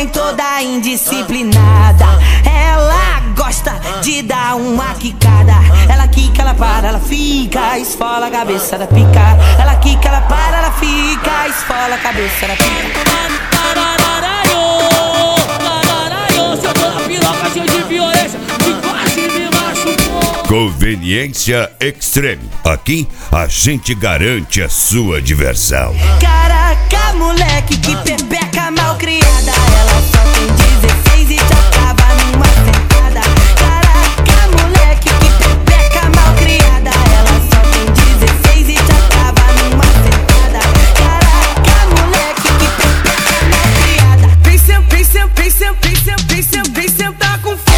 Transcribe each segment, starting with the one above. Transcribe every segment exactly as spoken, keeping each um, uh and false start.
vem toda indisciplinada. Ela gosta de dar uma quicada. Ela quica, ela para, ela fica, esfola a cabeça da pica. Ela quica, ela para, ela fica, esfola a cabeça da pica. Se eu tô na piroca cheio de violência, que quase me machucou. Conveniência Extreme. Aqui a gente garante a sua diversão. Caraca, moleque, que pepeca mal criada. Ela só tem dezesseis e te acaba numa sentada. Caraca, moleque, que pepeca mal criada. Ela só tem dezesseis e te acaba numa sentada. Caraca, moleque, que pepeca mal criada. Vem sentar, vem sentar, vem sentar, vem sentar, vem sentar, vem sentar com força.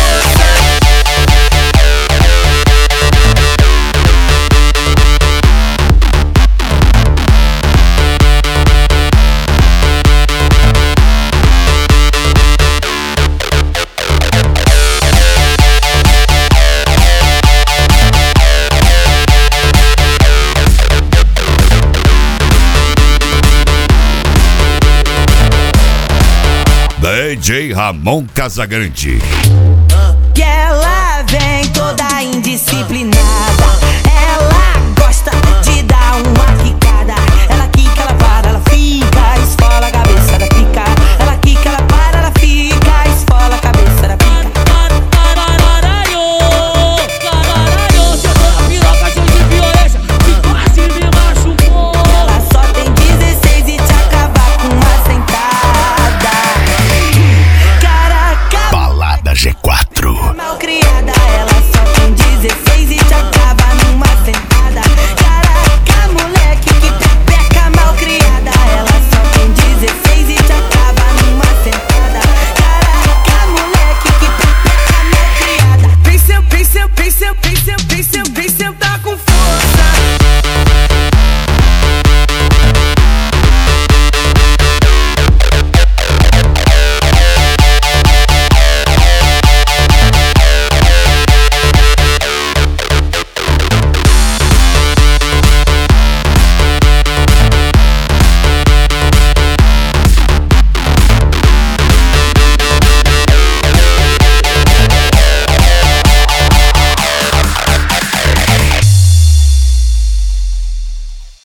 D J Ramon Casagrande. E ela vem toda indisciplinada. Ela gosta de dar uma